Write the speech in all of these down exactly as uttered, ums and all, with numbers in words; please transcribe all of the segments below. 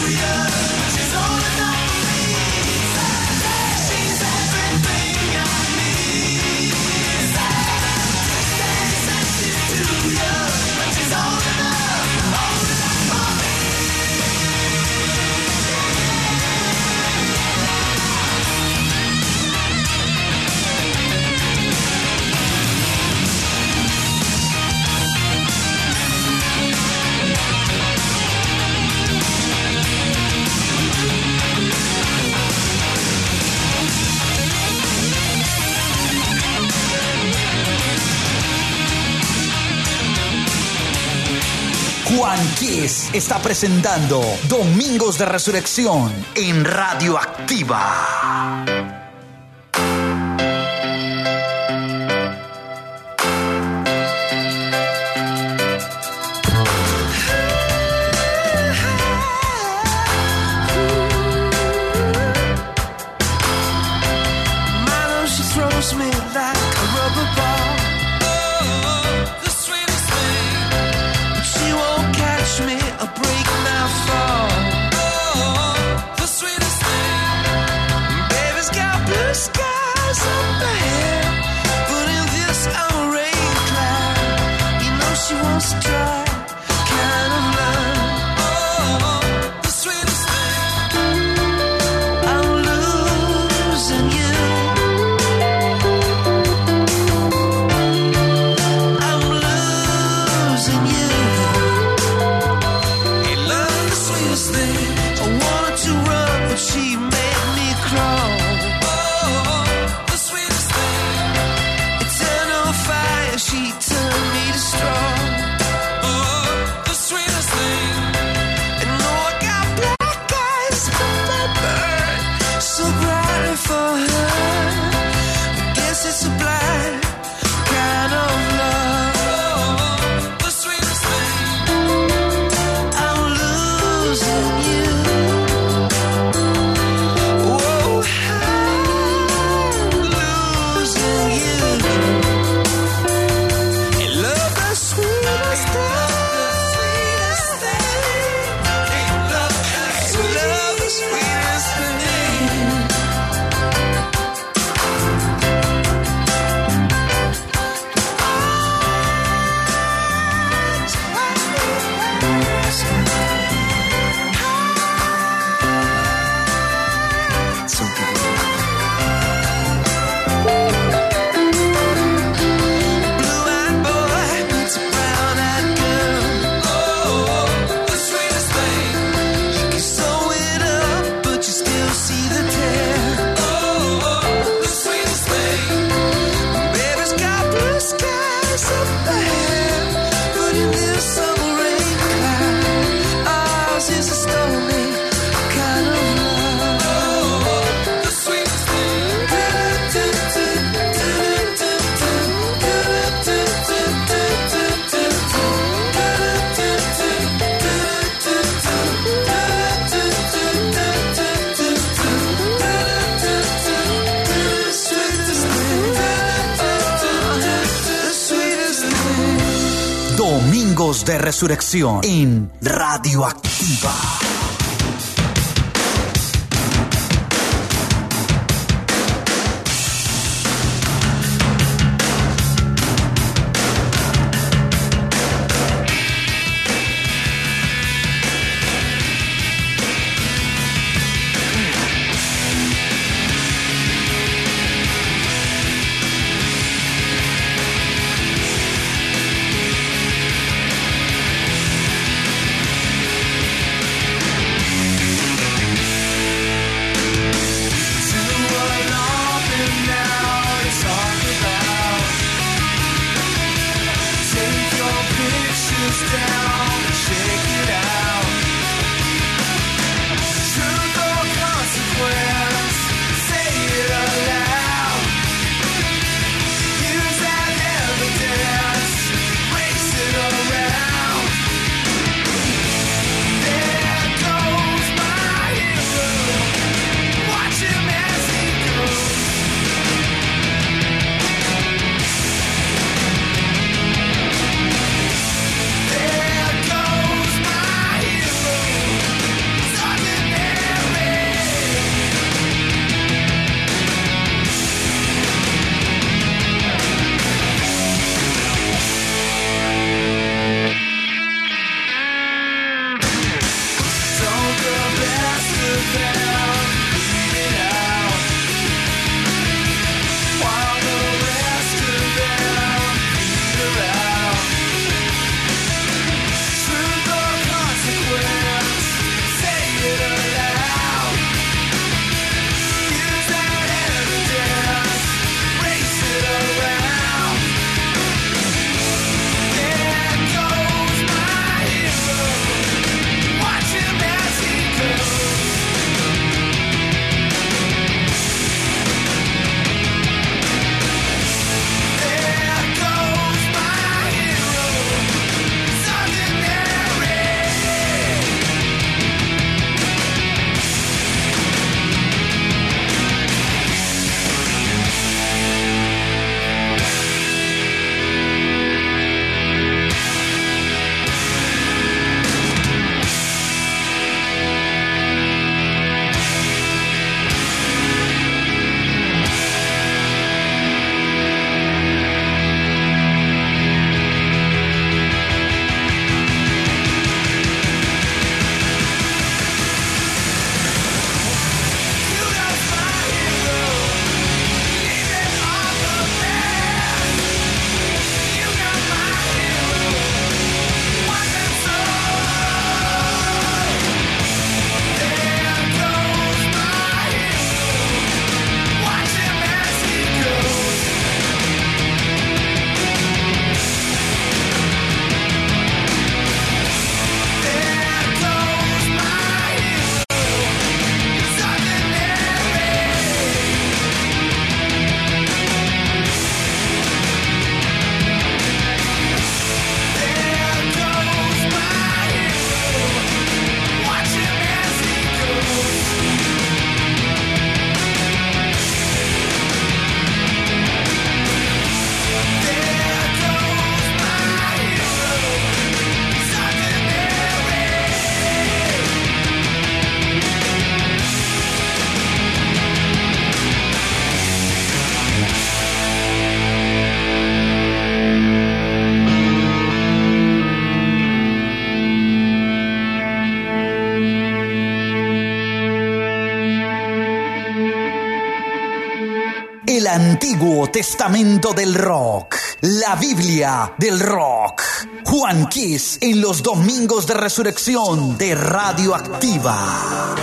Juan Kiss está presentando Domingos de Resurrección en Radioactiva. Domingos de Resurrección en Radioactiva. El Antiguo Testamento del Rock, la Biblia del Rock. Juan Kiss en los domingos de resurrección de Radioactiva.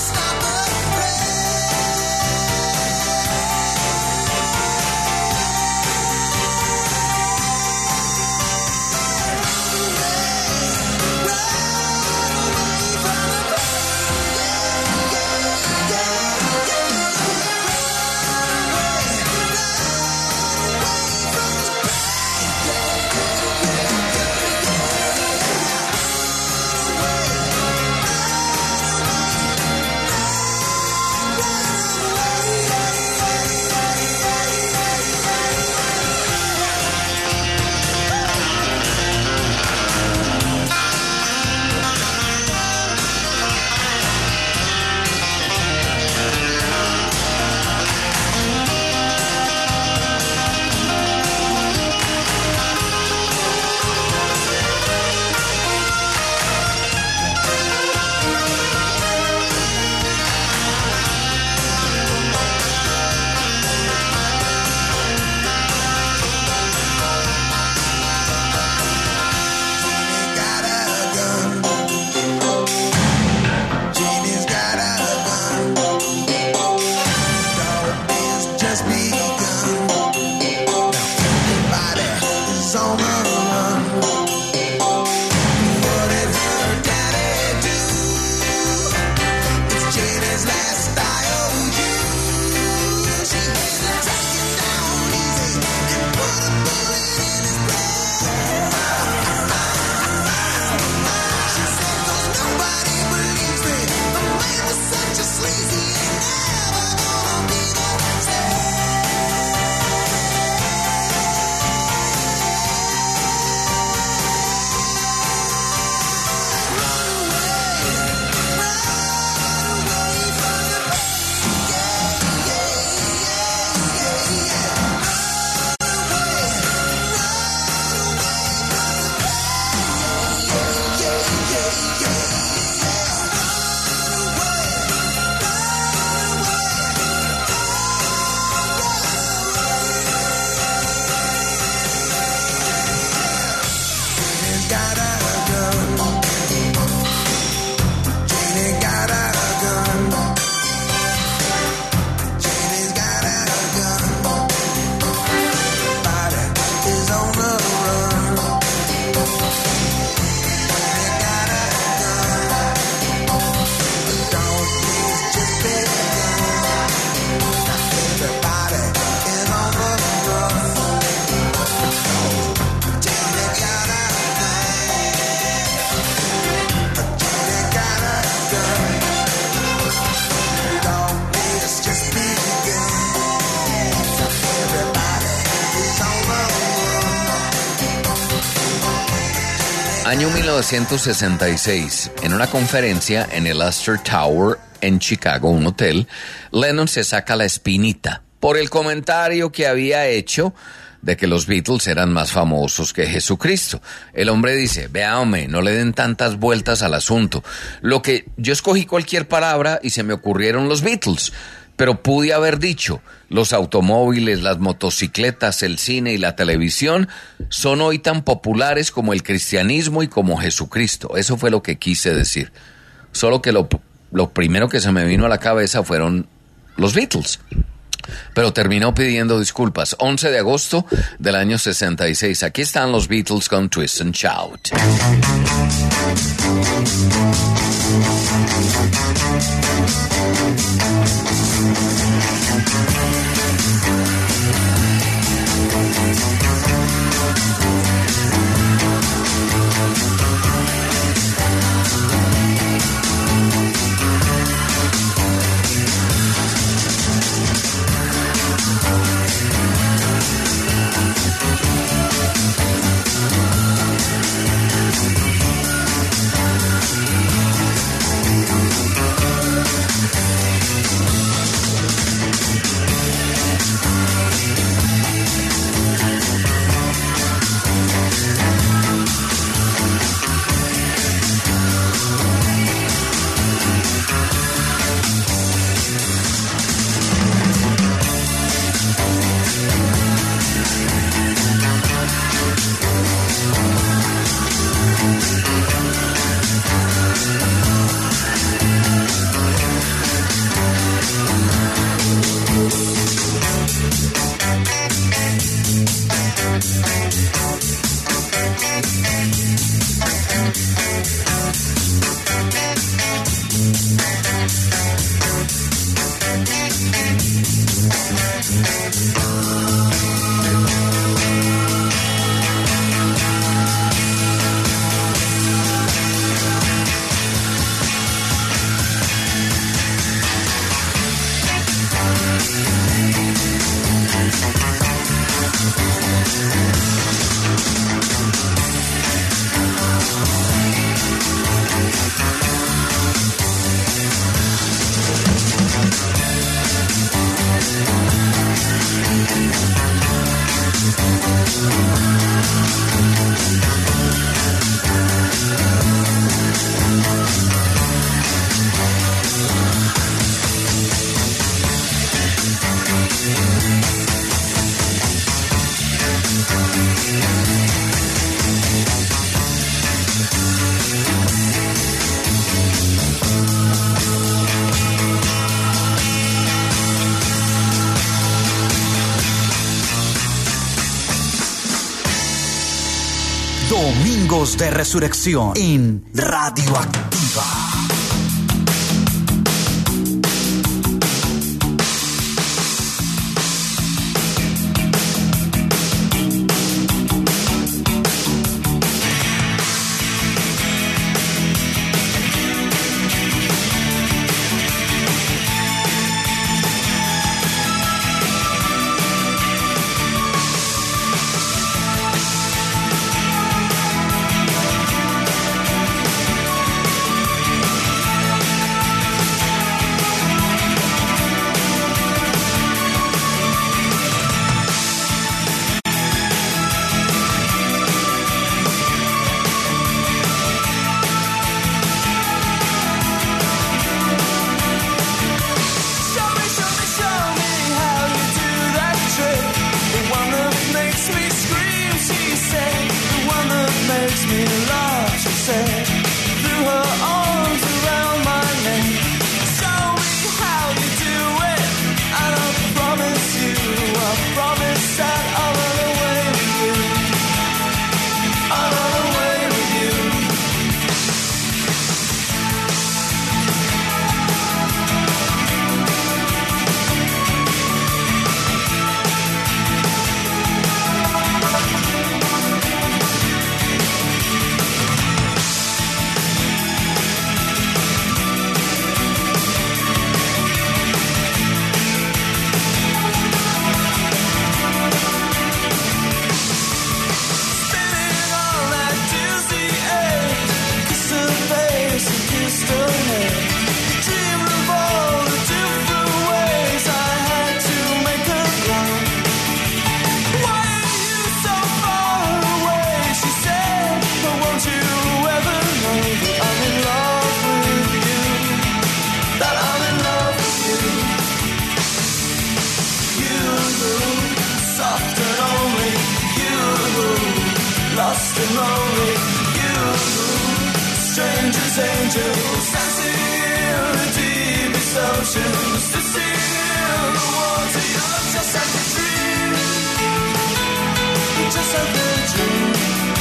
Someone had to stop her. Año mil novecientos sesenta y seis, en una conferencia en el Astor Tower en Chicago, un hotel, Lennon se saca la espinita por el comentario que había hecho de que los Beatles eran más famosos que Jesucristo. El hombre dice, vea hombre, no le den tantas vueltas al asunto. Lo que yo escogí cualquier palabra y se me ocurrieron los Beatles, pero pude haber dicho, los automóviles, las motocicletas, el cine y la televisión son hoy tan populares como el cristianismo y como Jesucristo. Eso fue lo que quise decir. Solo que lo, lo primero que se me vino a la cabeza fueron los Beatles. Pero terminó pidiendo disculpas. once de agosto del año sesenta y seis. Aquí están los Beatles con Twist and Shout. Domingos de Resurrección en Radioactiva. lost and lonely. You, strangers, angels, dancing in the deepest oceans, to see the water. You're just like a dream, just like a dream.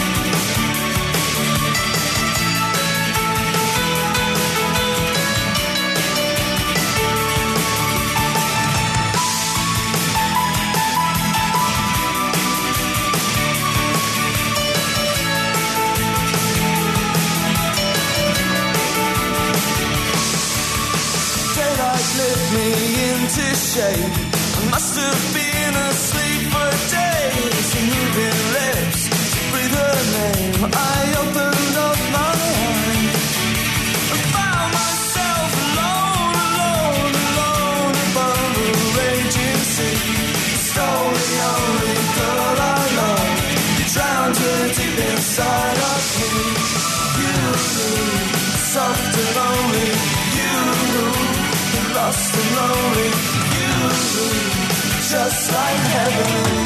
Me into shape. I must have been asleep for days. And moving lips to breathe her name. I opened up my mind and found myself alone, alone, alone above a raging sea. Stole the only girl I loved, drowned her deep inside of me. You, soft and lonely. You, lost and lonely, you, just like heaven.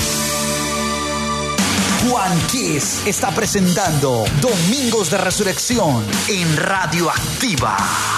Juan Kiss está presentando Domingos de Resurrección en Radio Activa.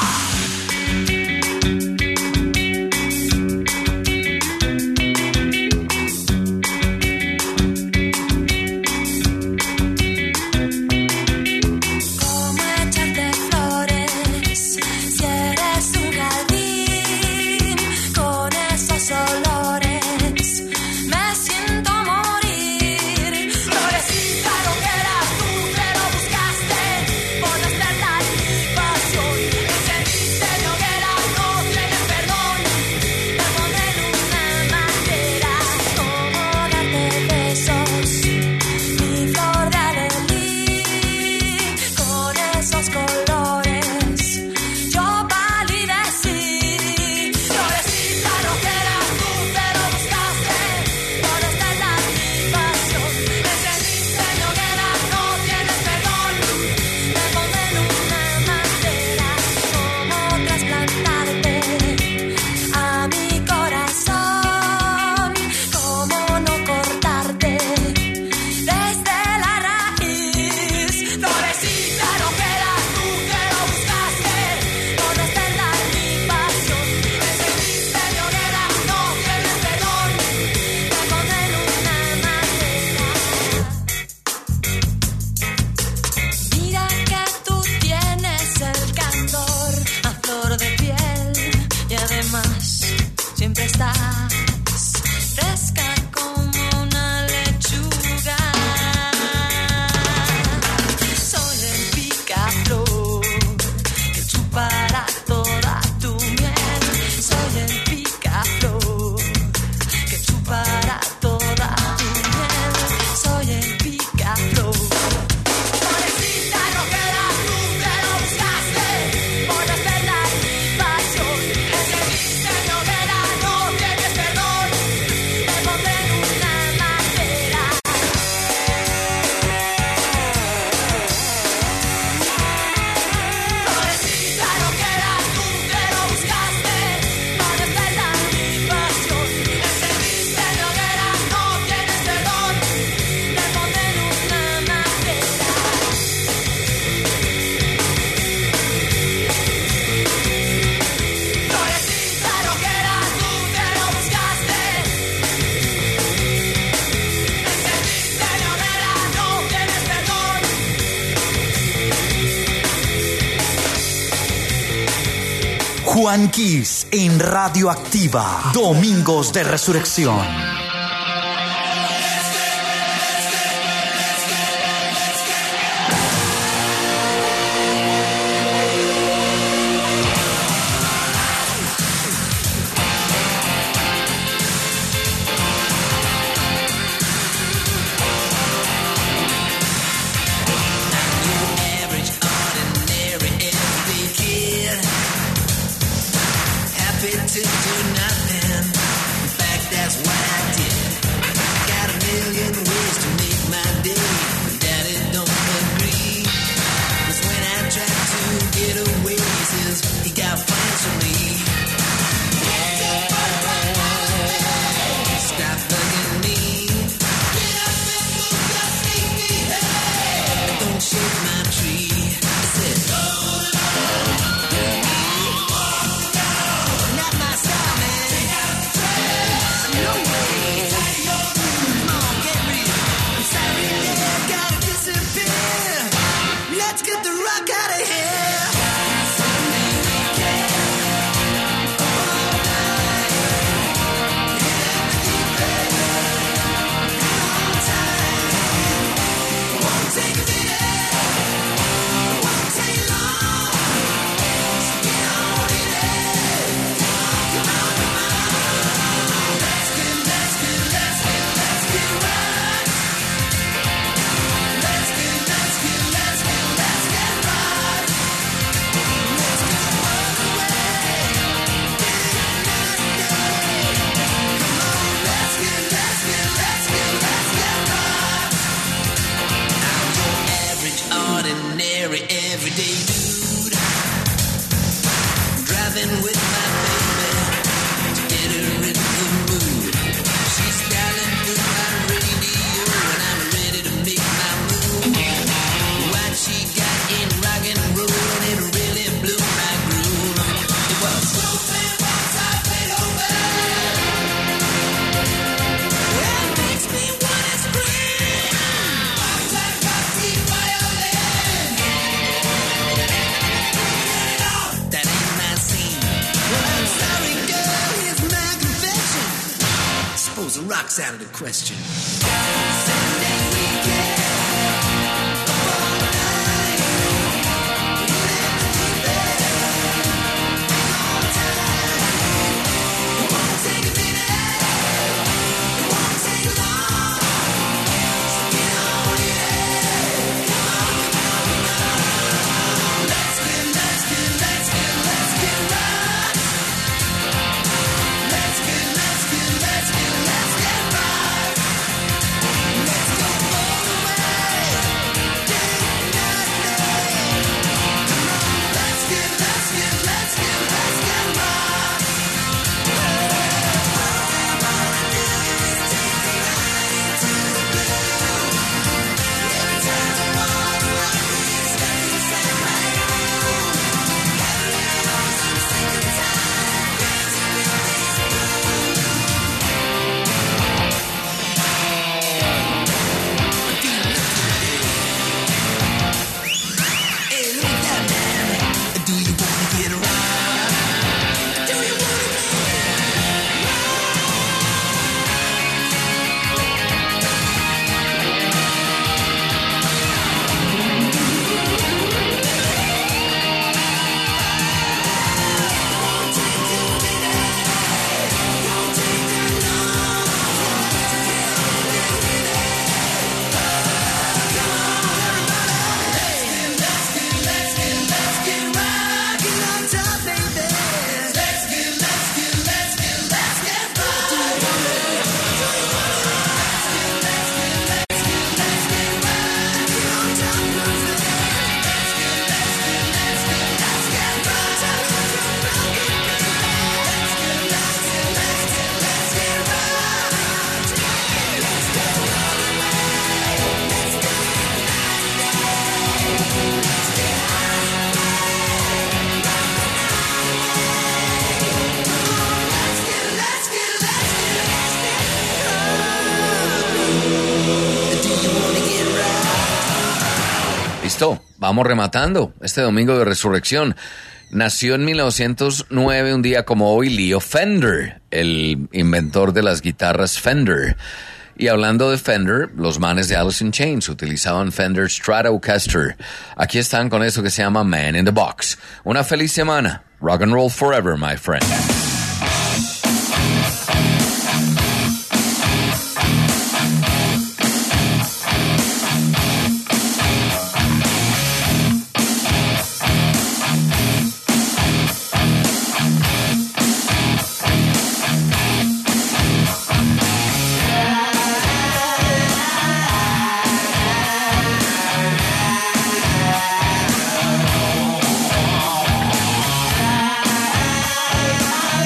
Juan Kiss en Radio Activa. Domingos de Resurrección. To do nothing. In fact, that's why I did. Saturday question. Listo, vamos rematando este domingo de resurrección. Nació en mil novecientos nueve, un día como hoy, Leo Fender, el inventor de las guitarras Fender. Y hablando de Fender, los manes de Alice in Chains utilizaban Fender Stratocaster. Aquí están con eso que se llama Man in the Box. Una feliz semana. Rock and roll forever, my friend. Bye.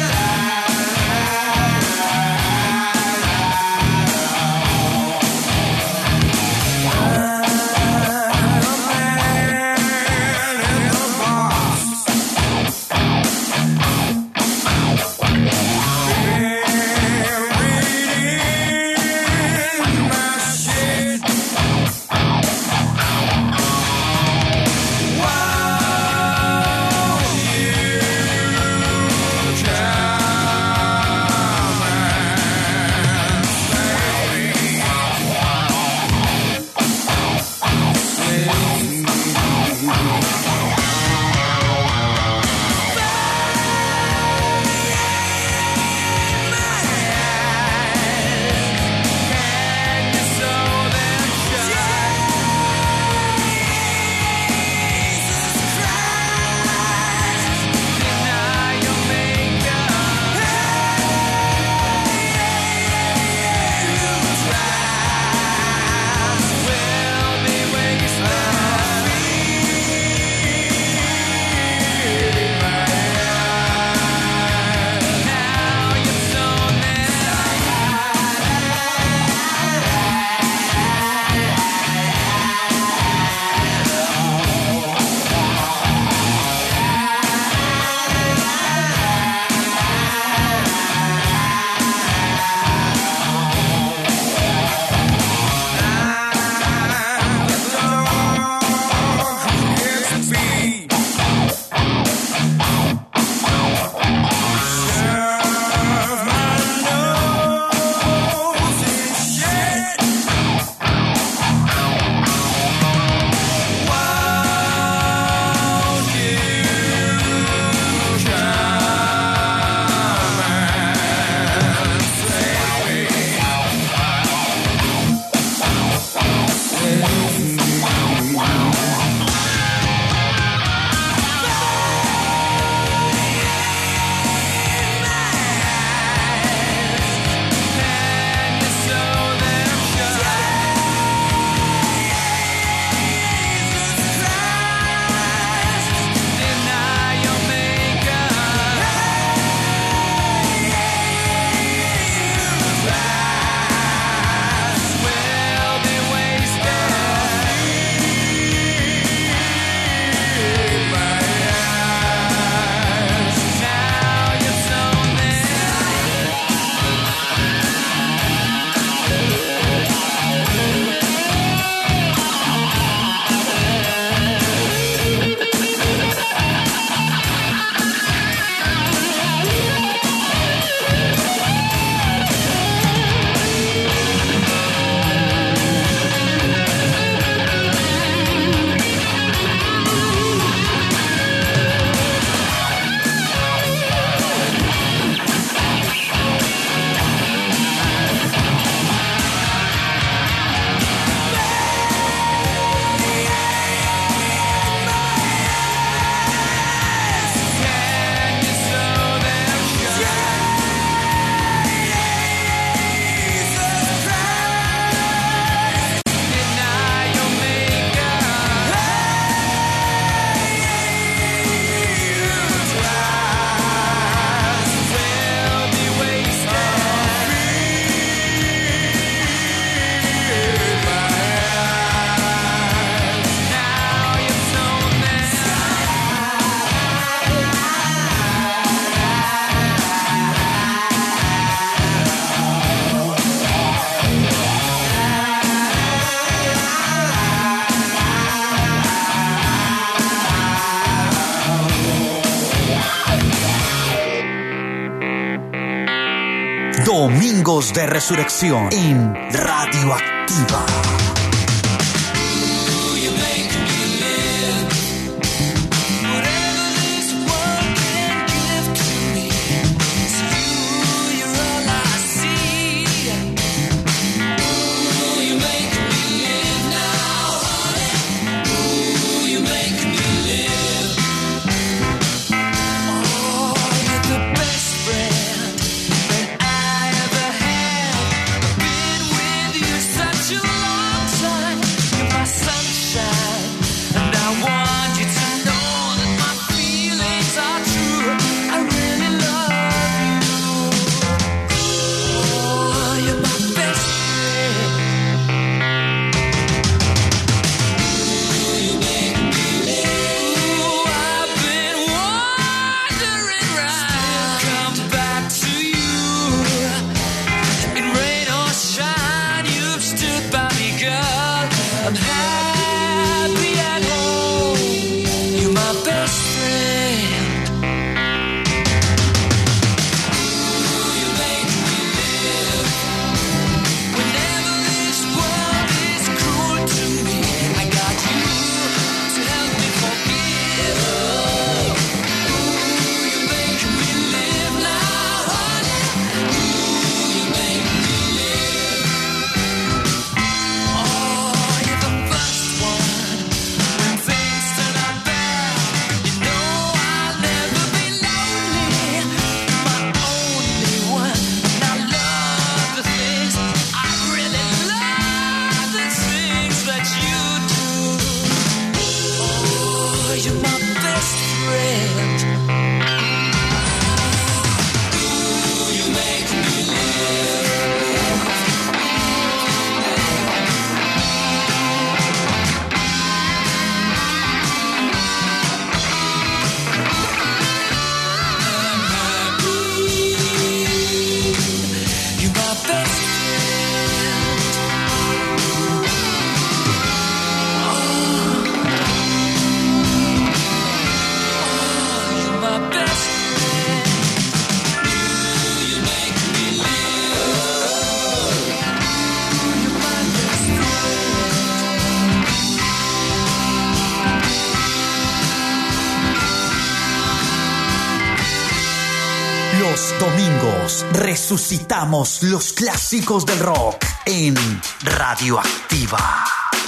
Domingos de Resurrección en Radioactiva. Los domingos resucitamos los clásicos del rock en Radioactiva.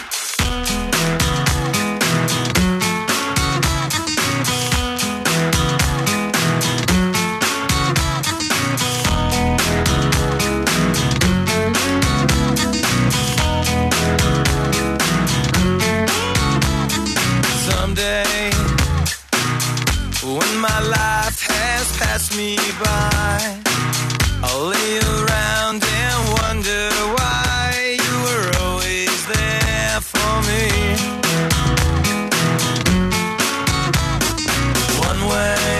Someday, when my life has passed me by, I'll lay around and wonder why you were always there for me. One way,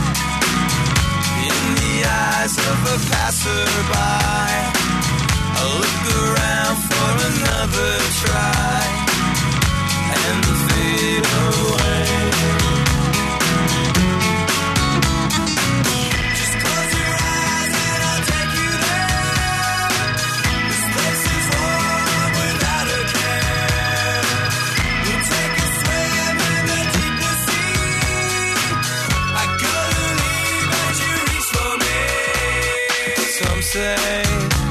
in the eyes of a passerby, I'll look around for another try and fade away. Say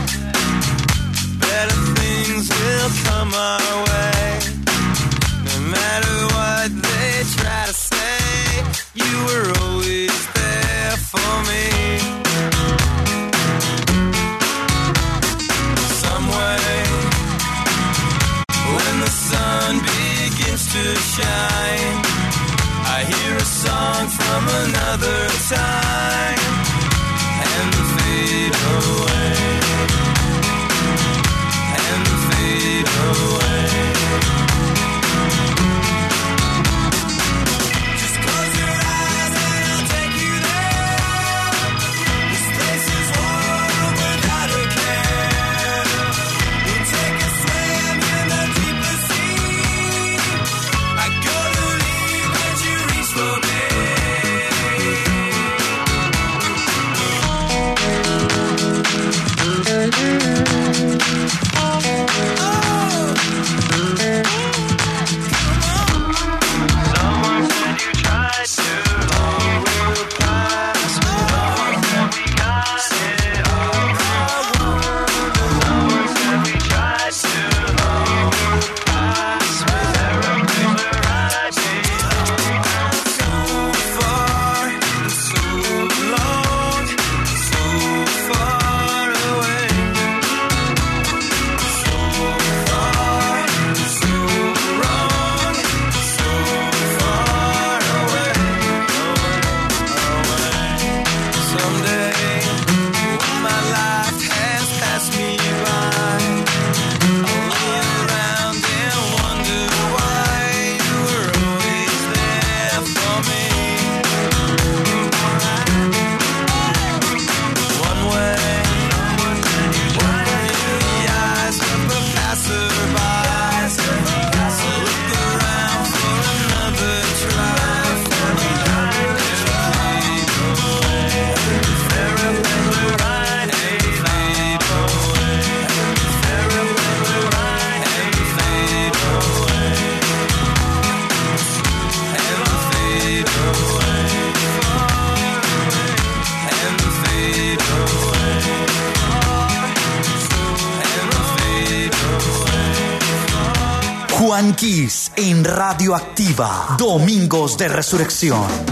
better things will come our way. No matter what they try to say, you were always there for me. Some way, when the sun begins to shine, I hear a song from another time and fade away, and fade away. Just close your eyes and I'll take you there. This place is warm without a care. We'll take a swim in the deepest sea. I gotta leave as you reach for me. Juan Kiss en Radioactiva. Domingos de Resurrección.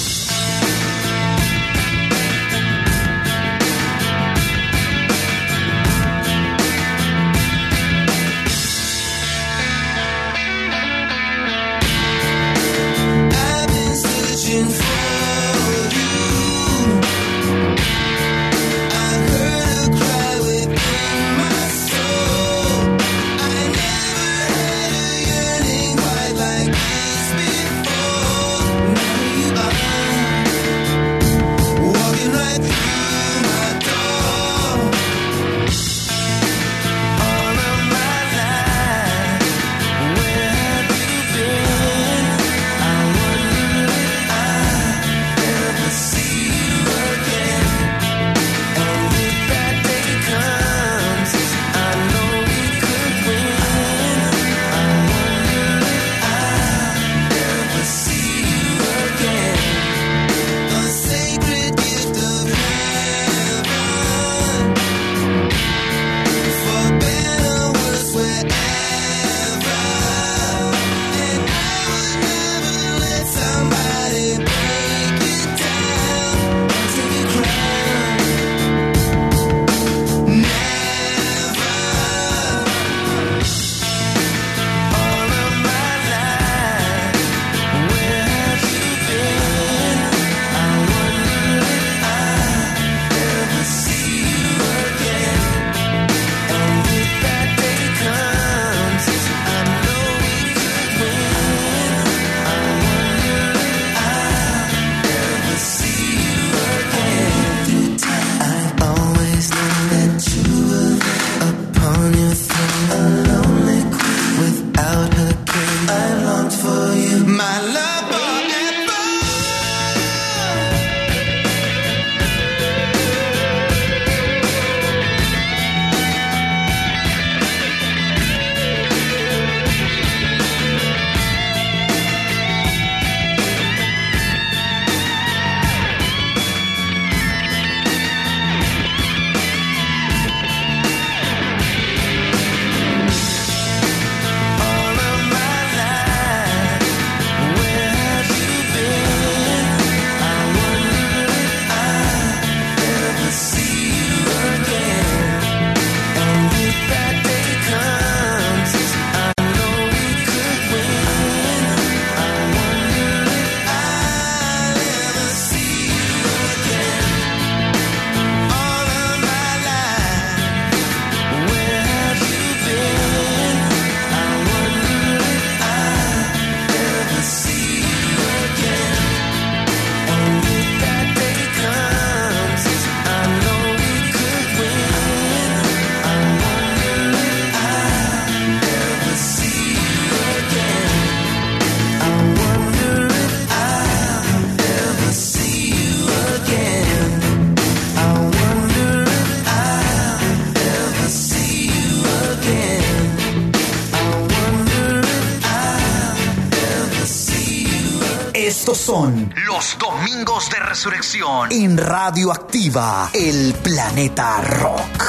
Estos son los Domingos de Resurrección en Radioactiva, el planeta rock.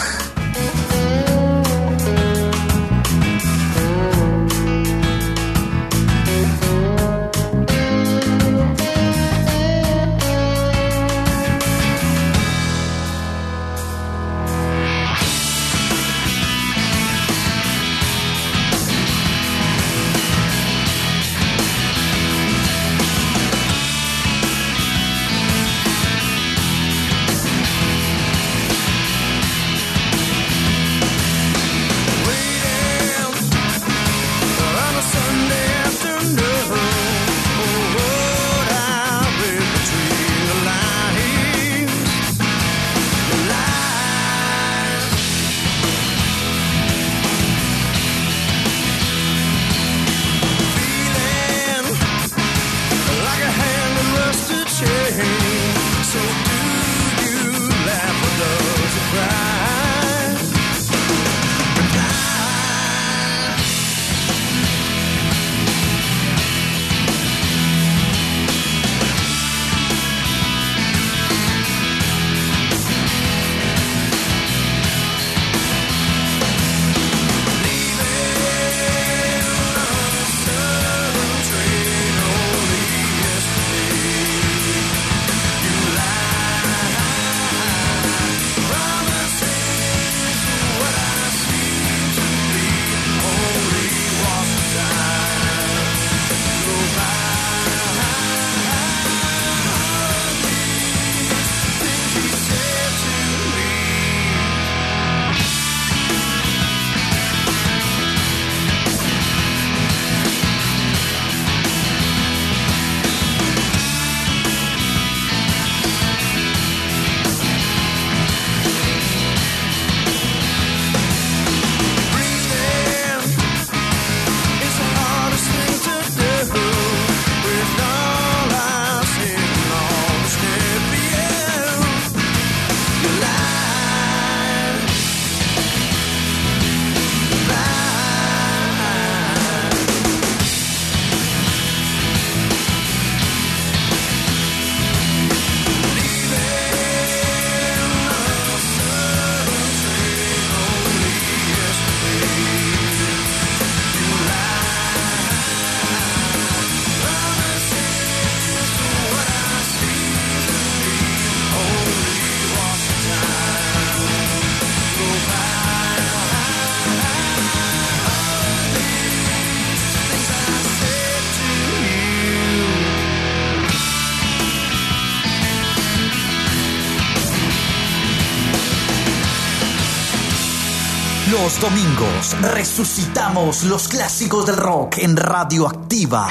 Los domingos resucitamos los clásicos del rock en Radioactiva.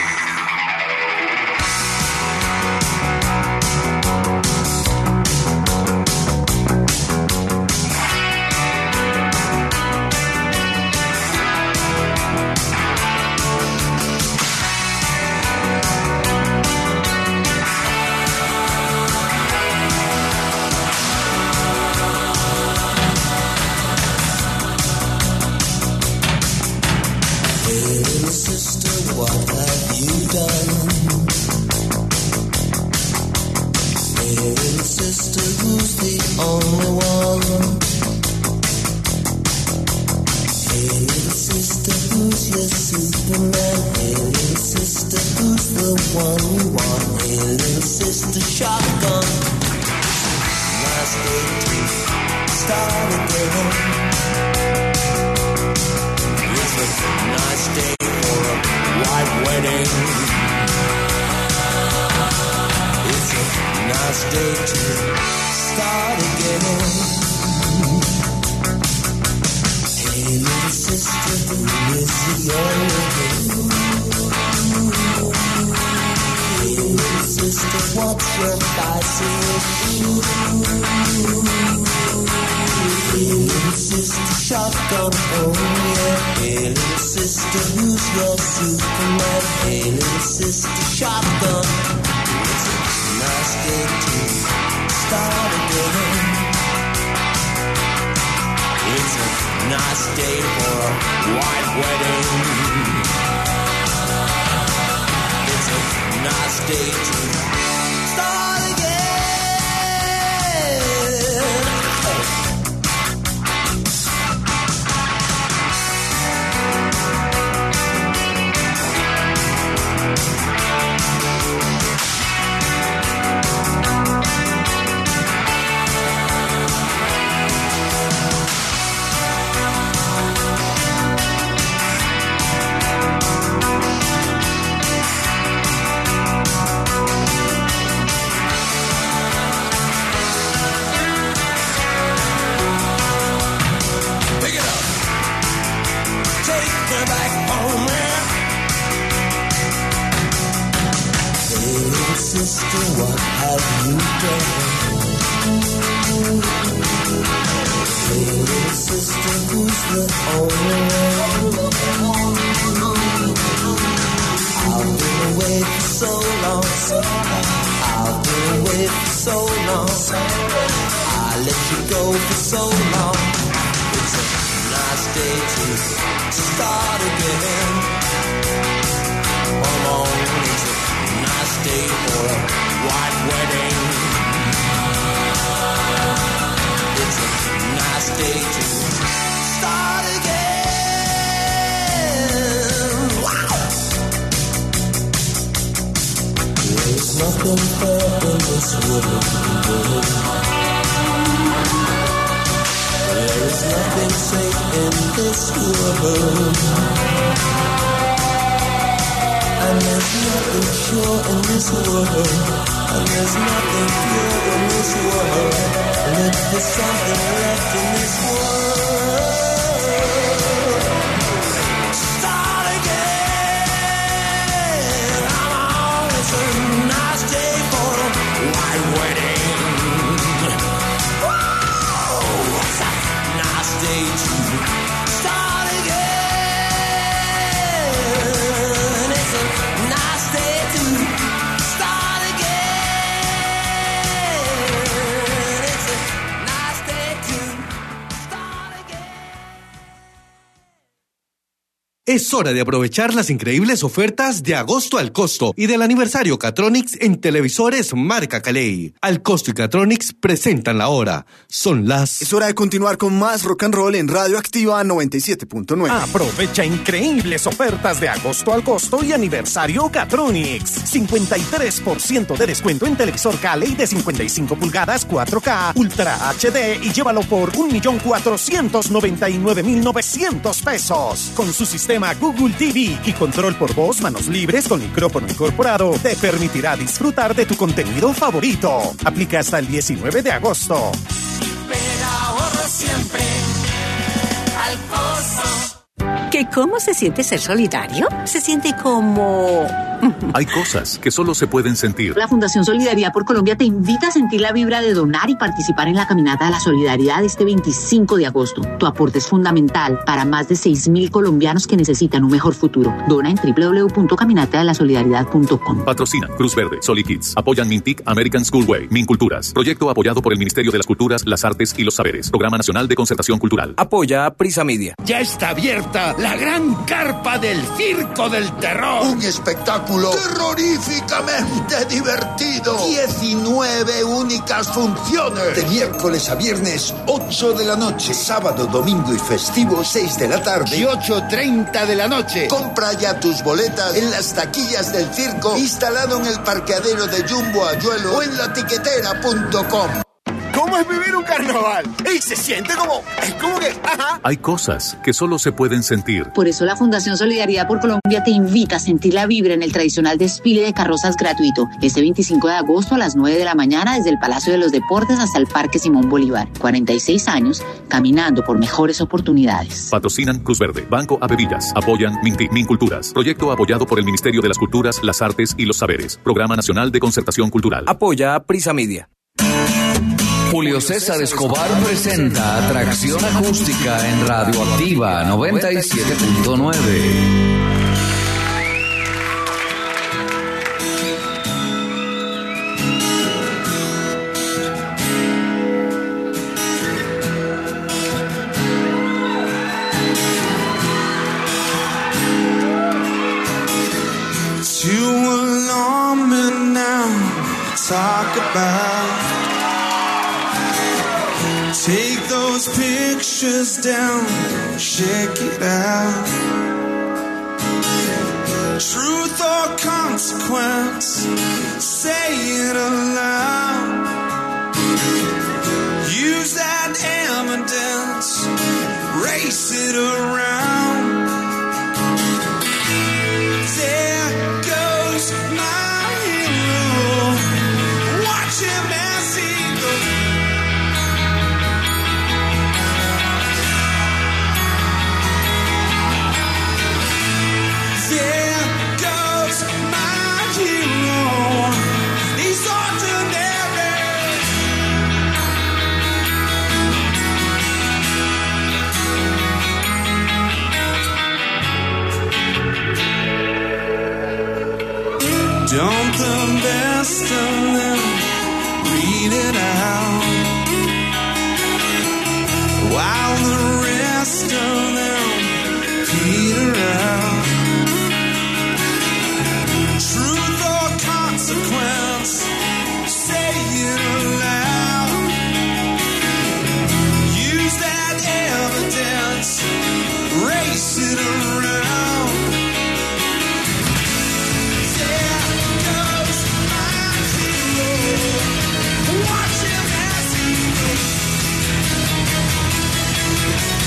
Es hora de aprovechar las increíbles ofertas de agosto al costo y del aniversario Catronics en televisores marca Caley. Al costo y Catronics presentan la hora. Son las... Es hora de continuar con más rock and roll en Radioactiva noventa y siete punto nueve. Aprovecha increíbles ofertas de agosto al costo y aniversario Catronics. cincuenta y tres por ciento de descuento en televisor Caley de cincuenta y cinco pulgadas cuatro K Ultra H D y llévalo por un millón cuatrocientos noventa y nueve mil novecientos pesos. Con su sistema Google T V y control por voz, manos libres con micrófono incorporado, te permitirá disfrutar de tu contenido favorito. Aplica hasta el diecinueve de agosto. Pero ahorro siempre al ¿Que cómo se siente ser solidario? Se siente como... Hay cosas que solo se pueden sentir. La Fundación Solidaridad por Colombia te invita a sentir la vibra de donar y participar en la Caminata de la Solidaridad este veinticinco de agosto. Tu aporte es fundamental para más de seis mil colombianos que necesitan un mejor futuro. Dona en doble u doble u doble u punto caminata de la solidaridad punto com. Patrocina Cruz Verde, Solikids. Apoyan Mintic, American Schoolway, Minculturas. Proyecto apoyado por el Ministerio de las Culturas, las Artes y los Saberes. Programa Nacional de Concertación Cultural. Apoya Prisa Media. Ya está abierta la gran carpa del Circo del Terror. Un espectáculo terroríficamente divertido. diecinueve únicas funciones. De miércoles a viernes, ocho de la noche. Sábado, domingo y festivo, seis de la tarde. Y ocho treinta de la noche. Compra ya tus boletas en las taquillas del circo, instalado en el parqueadero de Jumbo Ayuelo o en la tiquetera punto com. ¿Cómo es vivir un carnaval? Y se siente como, es como que, ajá. Hay cosas que solo se pueden sentir. Por eso la Fundación Solidaridad por Colombia te invita a sentir la vibra en el tradicional desfile de carrozas gratuito este veinticinco de agosto a las nueve de la mañana desde el Palacio de los Deportes hasta el Parque Simón Bolívar. cuarenta y seis años caminando por mejores oportunidades. Patrocinan Cruz Verde, Banco Avevillas. Apoyan Mintic, Minculturas. Proyecto apoyado por el Ministerio de las Culturas, las Artes y los Saberes. Programa Nacional de Concertación Cultural. Apoya Prisa Media. Julio César Escobar presenta Atracción Acústica en Radioactiva noventa y siete punto nueve. Talk about. Take those pictures down, check it out. Truth or consequence, say it aloud. Use that evidence, race it around. There goes my hero, watch him as he goes. There goes my hero. He's ordinary. Don't the best of them read it out, while the rest of them peter out. Truth or consequence, say it aloud. Use that evidence, race it around. There goes my hero, watch him as he goes.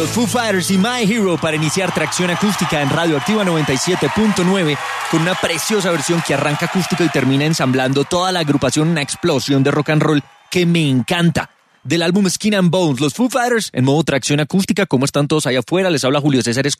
los Foo Fighters y My Hero para iniciar Tracción Acústica en Radioactiva noventa y siete punto nueve con una preciosa versión que arranca acústica y termina ensamblando toda la agrupación, una explosión de rock and roll que me encanta. Del álbum Skin and Bones, los Foo Fighters en modo Tracción Acústica. ¿Cómo están todos allá afuera? Les habla Julio César Escobar.